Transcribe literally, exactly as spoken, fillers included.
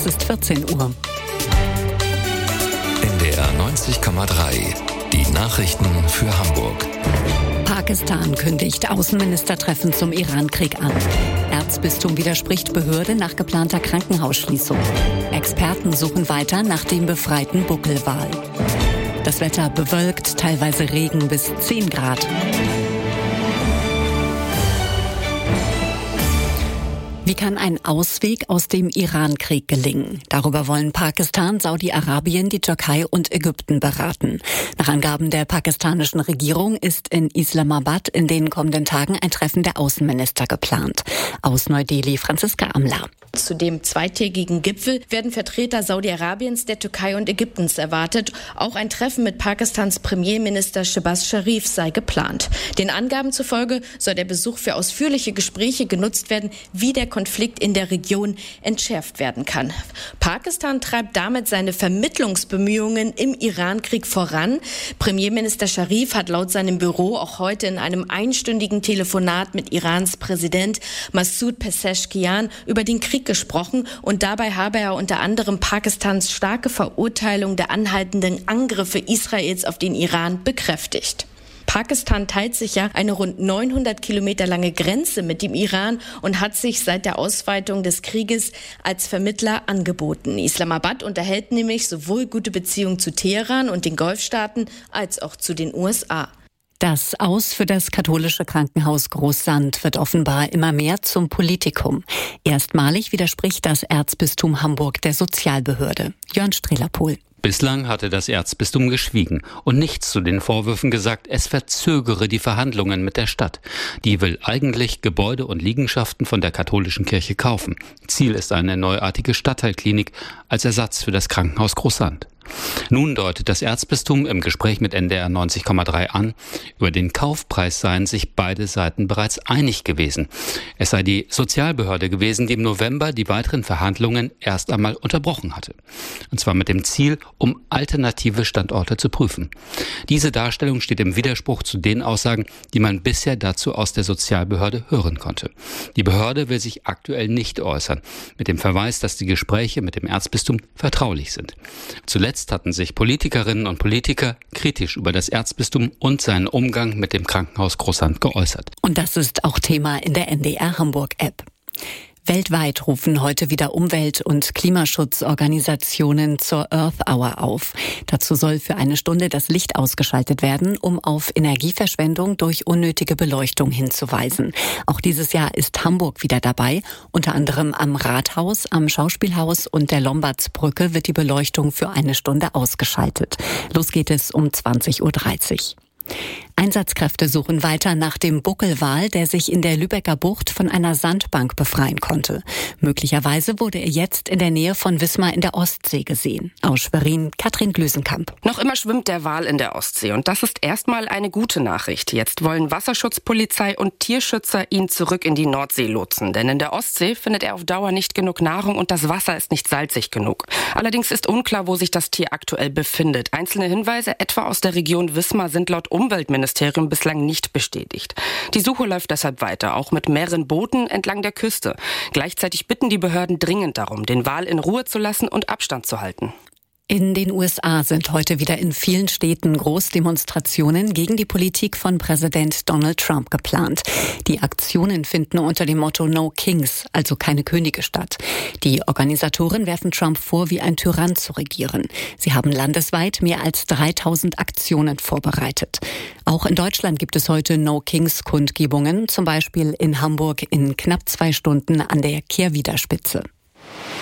Es ist vierzehn Uhr. N D R neunzig Komma drei. Die Nachrichten für Hamburg. Pakistan kündigt Außenministertreffen zum Irankrieg an. Erzbistum widerspricht Behörde nach geplanter Krankenhausschließung. Experten suchen weiter nach dem befreiten Buckelwal. Das Wetter bewölkt, teilweise Regen bis zehn Grad. Wie kann ein Ausweg aus dem Irankrieg gelingen? Darüber wollen Pakistan, Saudi-Arabien, die Türkei und Ägypten beraten. Nach Angaben der pakistanischen Regierung ist in Islamabad in den kommenden Tagen ein Treffen der Außenminister geplant. Aus Neu-Delhi, Franziska Amler. Zu dem zweitägigen Gipfel werden Vertreter Saudi-Arabiens, der Türkei und Ägyptens erwartet. Auch ein Treffen mit Pakistans Premierminister Shehbaz Sharif sei geplant. Den Angaben zufolge soll der Besuch für ausführliche Gespräche genutzt werden, wie der Konflikt in der Region entschärft werden kann. Pakistan treibt damit seine Vermittlungsbemühungen im Irankrieg voran. Premierminister Sharif hat laut seinem Büro auch heute in einem einstündigen Telefonat mit Irans Präsident Masoud Pezeshkian über den Krieg gesprochen und dabei habe er unter anderem Pakistans starke Verurteilung der anhaltenden Angriffe Israels auf den Iran bekräftigt. Pakistan teilt sich ja eine rund neunhundert Kilometer lange Grenze mit dem Iran und hat sich seit der Ausweitung des Krieges als Vermittler angeboten. Islamabad unterhält nämlich sowohl gute Beziehungen zu Teheran und den Golfstaaten als auch zu den U S A. Das Aus für das katholische Krankenhaus Großsand wird offenbar immer mehr zum Politikum. Erstmalig widerspricht das Erzbistum Hamburg der Sozialbehörde. Jörn Strehler-Pohl. Bislang hatte das Erzbistum geschwiegen und nichts zu den Vorwürfen gesagt, es verzögere die Verhandlungen mit der Stadt. Die will eigentlich Gebäude und Liegenschaften von der katholischen Kirche kaufen. Ziel ist eine neuartige Stadtteilklinik als Ersatz für das Krankenhaus Großsand. Nun deutet das Erzbistum im Gespräch mit N D R neunzig Komma drei an, über den Kaufpreis seien sich beide Seiten bereits einig gewesen. Es sei die Sozialbehörde gewesen, die im November die weiteren Verhandlungen erst einmal unterbrochen hatte. Und zwar mit dem Ziel, um alternative Standorte zu prüfen. Diese Darstellung steht im Widerspruch zu den Aussagen, die man bisher dazu aus der Sozialbehörde hören konnte. Die Behörde will sich aktuell nicht äußern, mit dem Verweis, dass die Gespräche mit dem Erzbistum vertraulich sind. Zuletzt hatten sich Politikerinnen und Politiker kritisch über das Erzbistum und seinen Umgang mit dem Krankenhaus Großsand geäußert. Und das ist auch Thema in der N D R Hamburg-App. Weltweit rufen heute wieder Umwelt- und Klimaschutzorganisationen zur Earth Hour auf. Dazu soll für eine Stunde das Licht ausgeschaltet werden, um auf Energieverschwendung durch unnötige Beleuchtung hinzuweisen. Auch dieses Jahr ist Hamburg wieder dabei. Unter anderem am Rathaus, am Schauspielhaus und der Lombardsbrücke wird die Beleuchtung für eine Stunde ausgeschaltet. Los geht es um zwanzig Uhr dreißig. Einsatzkräfte suchen weiter nach dem Buckelwal, der sich in der Lübecker Bucht von einer Sandbank befreien konnte. Möglicherweise wurde er jetzt in der Nähe von Wismar in der Ostsee gesehen. Aus Schwerin, Katrin Glüsenkamp. Noch immer schwimmt der Wal in der Ostsee und das ist erstmal eine gute Nachricht. Jetzt wollen Wasserschutzpolizei und Tierschützer ihn zurück in die Nordsee lotsen. Denn in der Ostsee findet er auf Dauer nicht genug Nahrung und das Wasser ist nicht salzig genug. Allerdings ist unklar, wo sich das Tier aktuell befindet. Einzelne Hinweise, etwa aus der Region Wismar, sind laut Umweltministerium bislang nicht bestätigt. Die Suche läuft deshalb weiter, auch mit mehreren Booten entlang der Küste. Gleichzeitig bitten die Behörden dringend darum, den Wal in Ruhe zu lassen und Abstand zu halten. In den U S A sind heute wieder in vielen Städten Großdemonstrationen gegen die Politik von Präsident Donald Trump geplant. Die Aktionen finden unter dem Motto No Kings, also keine Könige, statt. Die Organisatoren werfen Trump vor, wie ein Tyrann zu regieren. Sie haben landesweit mehr als dreitausend Aktionen vorbereitet. Auch in Deutschland gibt es heute No Kings Kundgebungen, zum Beispiel in Hamburg in knapp zwei Stunden an der Kehrwiederspitze.